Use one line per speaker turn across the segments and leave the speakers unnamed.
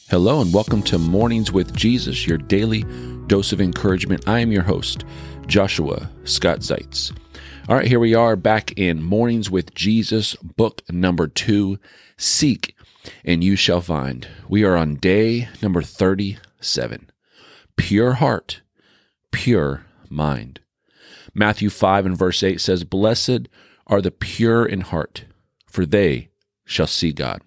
Hello and welcome to Mornings with Jesus, your daily dose of encouragement. I am your host, Joshua Scott Zeitz. All right, here we are back in Mornings with Jesus, book number 2, Seek and You Shall Find. We are on day number 37, Pure Heart, Pure Mind. Matthew 5 and verse 8 says, "Blessed are the pure in heart, for they shall see God."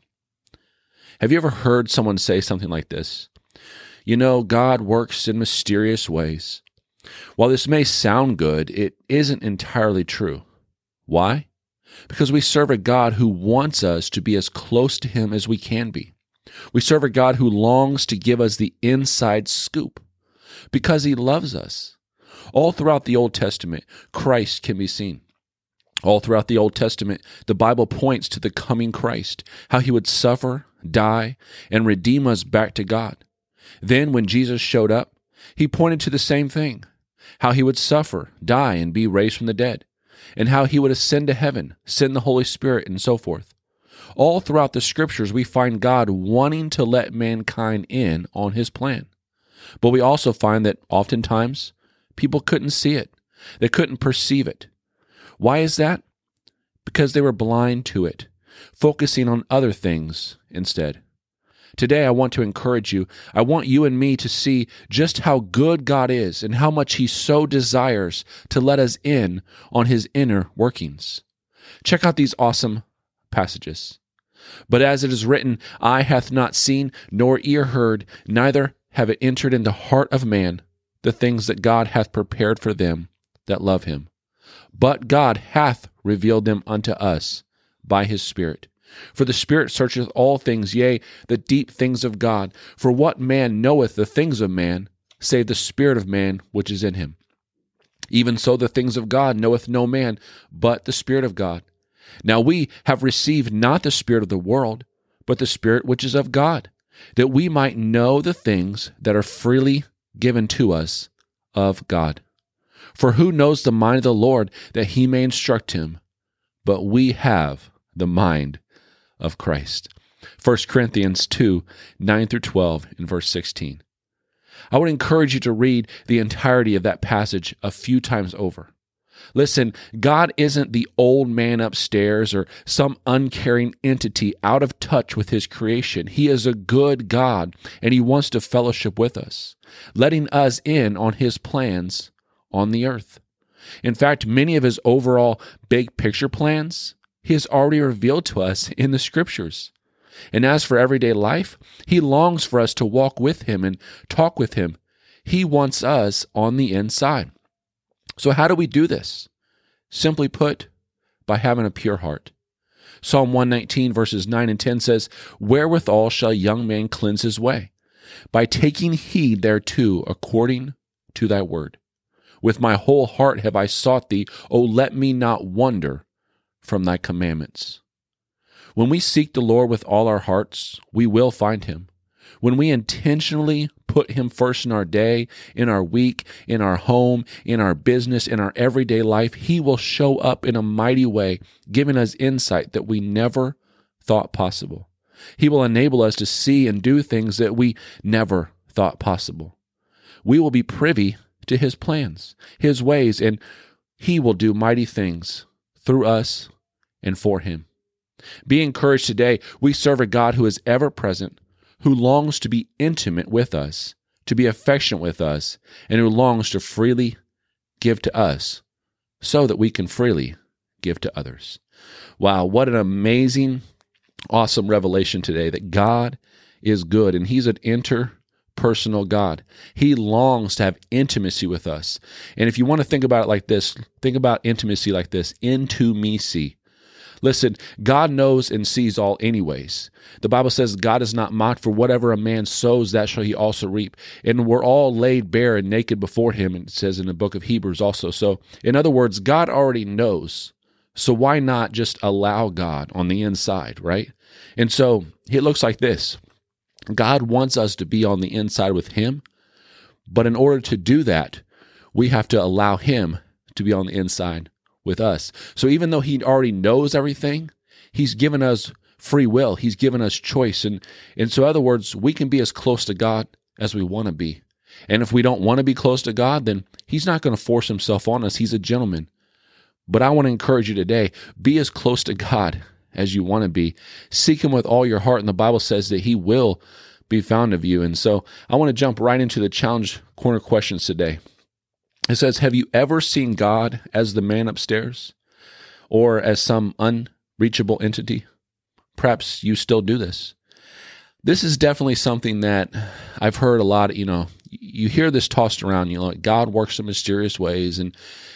Have you ever heard someone say something like this? You know, God works in mysterious ways. While this may sound good, it isn't entirely true. Why? Because we serve a God who wants us to be as close to Him as we can be. We serve a God who longs to give us the inside scoop because He loves us. All throughout the Old Testament, Christ can be seen. All throughout the Old Testament, the Bible points to the coming Christ, how He would suffer, die, and redeem us back to God. Then when Jesus showed up, He pointed to the same thing, how He would suffer, die, and be raised from the dead, and how He would ascend to heaven, send the Holy Spirit, and so forth. All throughout the Scriptures, we find God wanting to let mankind in on His plan. But we also find that oftentimes, people couldn't see it. They couldn't perceive it. Why is that? Because they were blind to it, focusing on other things instead. Today, I want to encourage you. I want you and me to see just how good God is and how much He so desires to let us in on His inner workings. Check out these awesome passages. "But as it is written, eye hath not seen, nor ear heard, neither have it entered into the heart of man, the things that God hath prepared for them that love Him. But God hath revealed them unto us by His Spirit. For the Spirit searcheth all things, yea, the deep things of God. For what man knoweth the things of man, save the Spirit of man which is in him? Even so the things of God knoweth no man, but the Spirit of God. Now we have received not the spirit of the world, but the Spirit which is of God, that we might know the things that are freely given to us of God. For who knows the mind of the Lord, that He may instruct him? But we have the mind of Christ." 1 Corinthians 2, 9 through 12, and verse 16. I would encourage you to read the entirety of that passage a few times over. Listen, God isn't the old man upstairs or some uncaring entity out of touch with His creation. He is a good God, and He wants to fellowship with us, letting us in on His plans on the earth. In fact, many of His overall big picture plans, He has already revealed to us in the Scriptures. And as for everyday life, He longs for us to walk with Him and talk with Him. He wants us on the inside. So how do we do this? Simply put, by having a pure heart. Psalm 119 verses 9 and 10 says, "Wherewithal shall a young man cleanse his way? By taking heed thereto according to thy word. With my whole heart have I sought thee, O let me not wander from thy commandments." When we seek the Lord with all our hearts, we will find Him. When we intentionally put Him first in our day, in our week, in our home, in our business, in our everyday life, He will show up in a mighty way, giving us insight that we never thought possible. He will enable us to see and do things that we never thought possible. We will be privy to His plans, His ways, and He will do mighty things through us and for Him. Be encouraged today. We serve a God who is ever present, who longs to be intimate with us, to be affectionate with us, and who longs to freely give to us so that we can freely give to others. Wow, what an amazing, awesome revelation today that God is good and He's an interpersonal God. He longs to have intimacy with us. And if you want to think about it like this, think about intimacy like this, into me see. Listen, God knows and sees all anyways. The Bible says God is not mocked, for whatever a man sows, that shall he also reap. And we're all laid bare and naked before Him, and it says in the book of Hebrews also. So, in other words, God already knows. So why not just allow God on the inside, right? And so it looks like this. God wants us to be on the inside with Him, but in order to do that, we have to allow Him to be on the inside with us. So even though He already knows everything, He's given us free will. He's given us choice. And so, in other words, we can be as close to God as we want to be. And if we don't want to be close to God, then he's not going to force himself on us. He's a gentleman. But I want to encourage you today, be as close to God as you want to be. Seek him with all your heart. And the Bible says that he will be found of you. And so I want to jump right into the challenge corner questions today. It says, have you ever seen God as the man upstairs or as some unreachable entity? Perhaps you still do this. This is definitely something that I've heard a lot. You hear this tossed around. Like God works in mysterious ways, and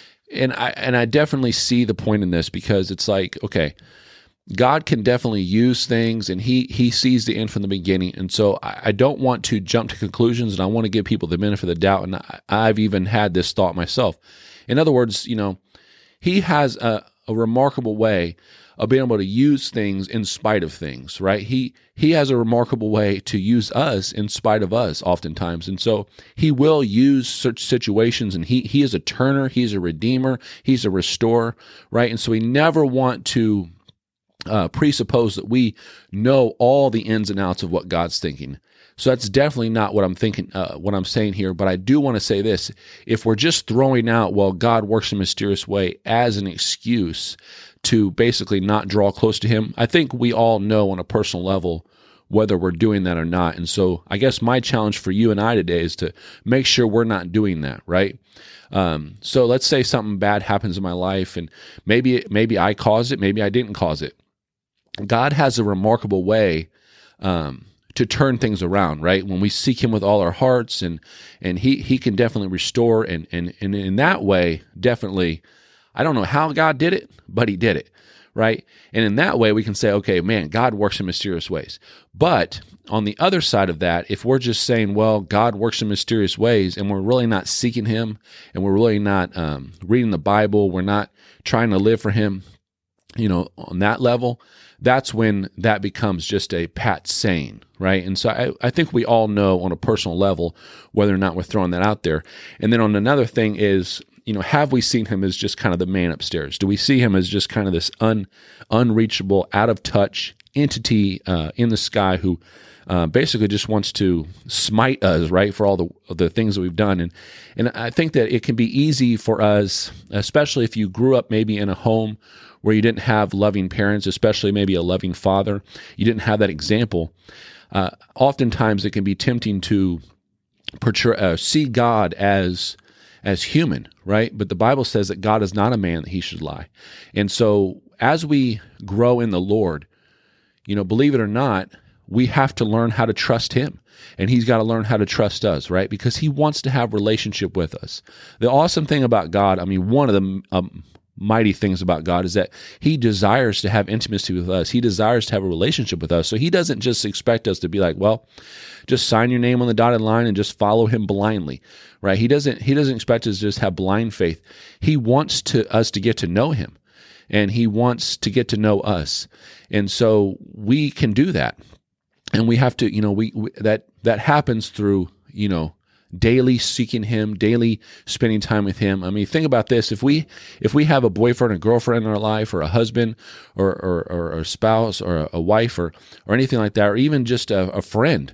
I definitely see the point in this, because it's like, okay, God can definitely use things, and He sees the end from the beginning. And so I don't want to jump to conclusions, and I want to give people the benefit of the doubt. And I've even had this thought myself. In other words, He has a remarkable way of being able to use things in spite of things, right? He has a remarkable way to use us in spite of us oftentimes. And so he will use such situations, and he is a turner, he's a redeemer, he's a restorer, right? And so we never want to presuppose that we know all the ins and outs of what God's thinking. So that's definitely not what I'm thinking, what I'm saying here. But I do want to say this. If we're just throwing out, well, God works in a mysterious way as an excuse to basically not draw close to him, I think we all know on a personal level whether we're doing that or not. And so I guess my challenge for you and I today is to make sure we're not doing that, right? So let's say something bad happens in my life, and maybe I caused it, maybe I didn't cause it. God has a remarkable way to turn things around, right? When we seek him with all our hearts, and he can definitely restore, and in that way, definitely, I don't know how God did it, but he did it, right? And in that way, we can say, okay, man, God works in mysterious ways. But on the other side of that, if we're just saying, well, God works in mysterious ways, and we're really not seeking him, and we're really not reading the Bible, we're not trying to live for him, on that level, that's when that becomes just a pat saying, right? And so I think we all know on a personal level whether or not we're throwing that out there. And then on another thing is, have we seen him as just kind of the man upstairs? Do we see him as just kind of this unreachable, out of touch entity in the sky who basically just wants to smite us, right, for all the things that we've done? And I think that it can be easy for us, especially if you grew up maybe in a home where you didn't have loving parents, especially maybe a loving father, you didn't have that example. Oftentimes it can be tempting to see God as human, right? But the Bible says that God is not a man that he should lie. And so as we grow in the Lord, believe it or not, we have to learn how to trust him, and he's got to learn how to trust us, right? Because he wants to have relationship with us. The awesome thing about God, one of the mighty things about God is that he desires to have intimacy with us. He desires to have a relationship with us. So he doesn't just expect us to be like, well, just sign your name on the dotted line and just follow him blindly, right? He doesn't expect us to just have blind faith. He wants us to get to know him, and he wants to get to know us. And so we can do that. And we have to, that happens through, daily seeking him, daily spending time with him. Think about this. If we have a boyfriend or girlfriend in our life, or a husband or a spouse or a wife or anything like that, or even just a friend,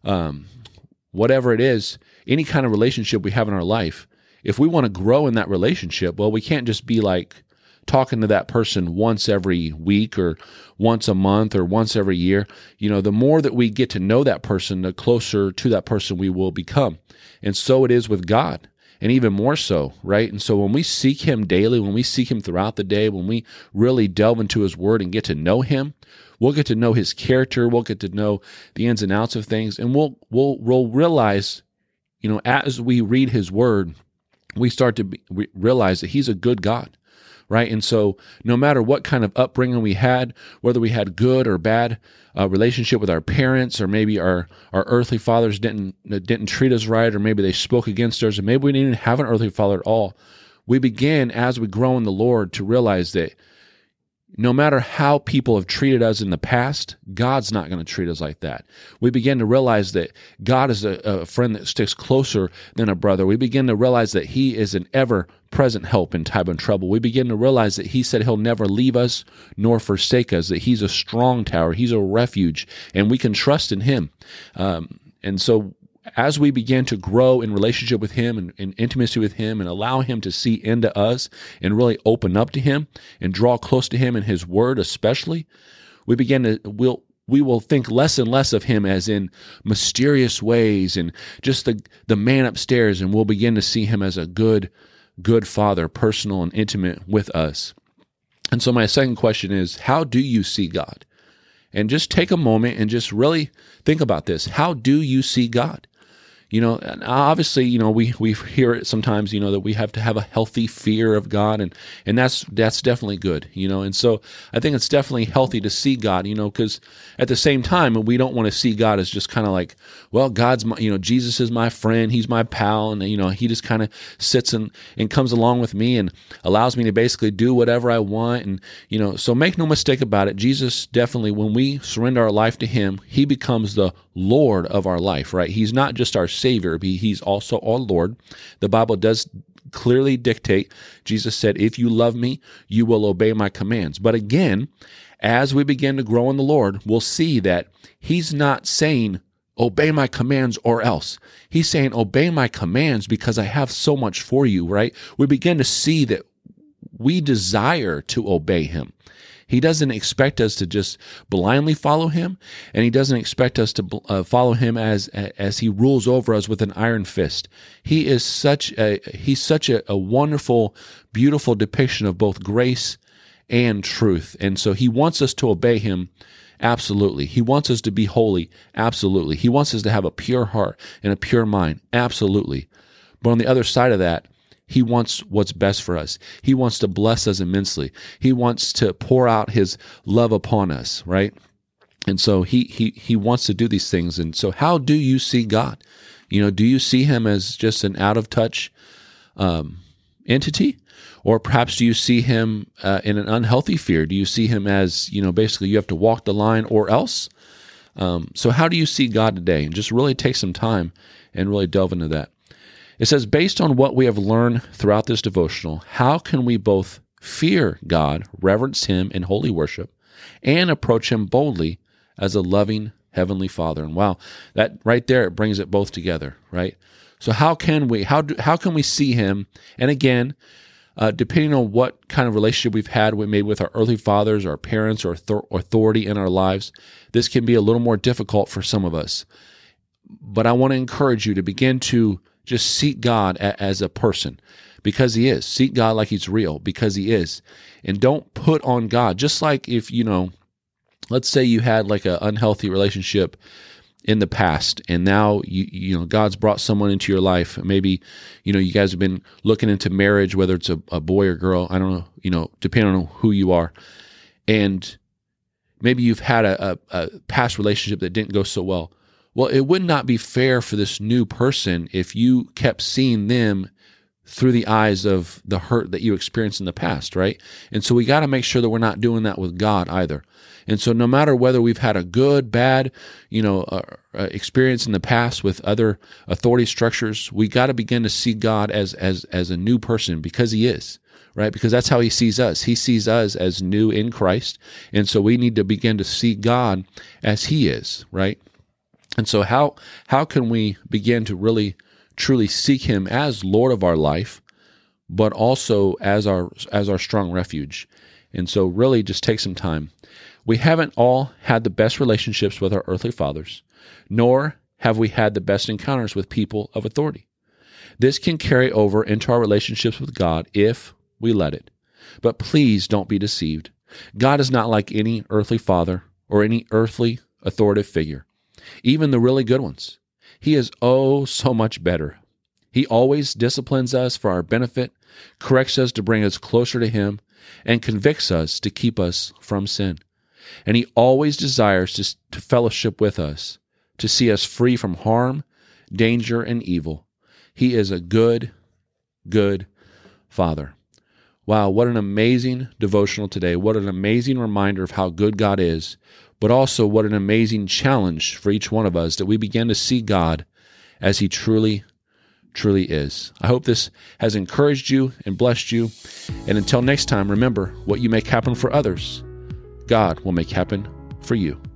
whatever it is, any kind of relationship we have in our life, if we want to grow in that relationship, well, we can't just be like talking to that person once every week or once a month or once every year. The more that we get to know that person, the closer to that person we will become. And so it is with God, and even more so, right? And so when we seek him daily, when we seek him throughout the day, when we really delve into his word and get to know him, we'll get to know his character, we'll get to know the ins and outs of things, and we'll realize, as we read his word, we start to realize that he's a good God. Right? And so no matter what kind of upbringing we had, whether we had good or bad relationship with our parents, or maybe our earthly fathers didn't treat us right, or maybe they spoke against us, or maybe we didn't have an earthly father at all, we begin, as we grow in the Lord, to realize that no matter how people have treated us in the past, God's not going to treat us like that. We begin to realize that God is a friend that sticks closer than a brother. We begin to realize that He is an ever-present help in time of trouble. We begin to realize that He said He'll never leave us nor forsake us, that He's a strong tower, He's a refuge, and we can trust in Him. And so as we begin to grow in relationship with Him and in intimacy with Him and allow Him to see into us and really open up to Him and draw close to Him in His Word especially, we will think less and less of Him as in mysterious ways and just the man upstairs, and we'll begin to see Him as a good Father, personal and intimate with us. And so my second question is, how do you see God? And just take a moment and just really think about this. How do you see God? And obviously, we hear it sometimes, that we have to have a healthy fear of God, and that's definitely good, and so I think it's definitely healthy to see God, because at the same time, we don't want to see God as just kind of like, well, God's my, Jesus is my friend, He's my pal, and, He just kind of sits and comes along with me and allows me to basically do whatever I want, and, so make no mistake about it, Jesus definitely, when we surrender our life to Him, He becomes the Lord of our life, right? He's not just our Savior, He's also our Lord. The Bible does clearly dictate, Jesus said, if you love me, you will obey my commands. But again, as we begin to grow in the Lord, we'll see that He's not saying, obey my commands or else. He's saying, obey my commands because I have so much for you, right? We begin to see that we desire to obey Him. He doesn't expect us to just blindly follow Him, and He doesn't expect us to follow Him as He rules over us with an iron fist. He's such a wonderful, beautiful depiction of both grace and truth, and so He wants us to obey Him. Absolutely. He wants us to be holy. Absolutely. He wants us to have a pure heart and a pure mind. Absolutely. But on the other side of that, He wants what's best for us. He wants to bless us immensely. He wants to pour out His love upon us, right? And so He wants to do these things. And so how do you see God? Do you see Him as just an out-of-touch entity? Or perhaps do you see Him in an unhealthy fear? Do you see Him as, basically you have to walk the line or else? So how do you see God today? And just really take some time and really delve into that. It says, based on what we have learned throughout this devotional, how can we both fear God, reverence Him in holy worship, and approach Him boldly as a loving Heavenly Father? And wow, that right there, it brings it both together, right? So how can we see Him? And again, depending on what kind of relationship we've had maybe with our earthly fathers, our parents, or authority in our lives, this can be a little more difficult for some of us. But I want to encourage you to begin to just seek God as a person, because He is. Seek God like He's real, because He is. And don't put on God, just like if, let's say you had like an unhealthy relationship in the past, and now God's brought someone into your life. Maybe, you guys have been looking into marriage, whether it's a boy or girl, I don't know, depending on who you are. And maybe you've had a past relationship that didn't go so well. Well, it would not be fair for this new person if you kept seeing them through the eyes of the hurt that you experienced in the past, right? And so we got to make sure that we're not doing that with God either. And so no matter whether we've had a good, bad, experience in the past with other authority structures, we got to begin to see God as a new person, because He is, right? Because that's how He sees us. He sees us as new in Christ. And so we need to begin to see God as He is, right? And so how can we begin to really truly seek Him as Lord of our life, but also as our strong refuge? And so really just take some time. We haven't all had the best relationships with our earthly fathers, nor have we had the best encounters with people of authority. This can carry over into our relationships with God if we let it. But please don't be deceived. God is not like any earthly father or any earthly authoritative figure, even the really good ones. He is oh so much better. He always disciplines us for our benefit, corrects us to bring us closer to Him, and convicts us to keep us from sin. And He always desires to fellowship with us, to see us free from harm, danger, and evil. He is a good, good Father. Wow, what an amazing devotional today. What an amazing reminder of how good God is, but also what an amazing challenge for each one of us that we begin to see God as He truly is. I hope this has encouraged you and blessed you. And until next time, remember, what you make happen for others, God will make happen for you.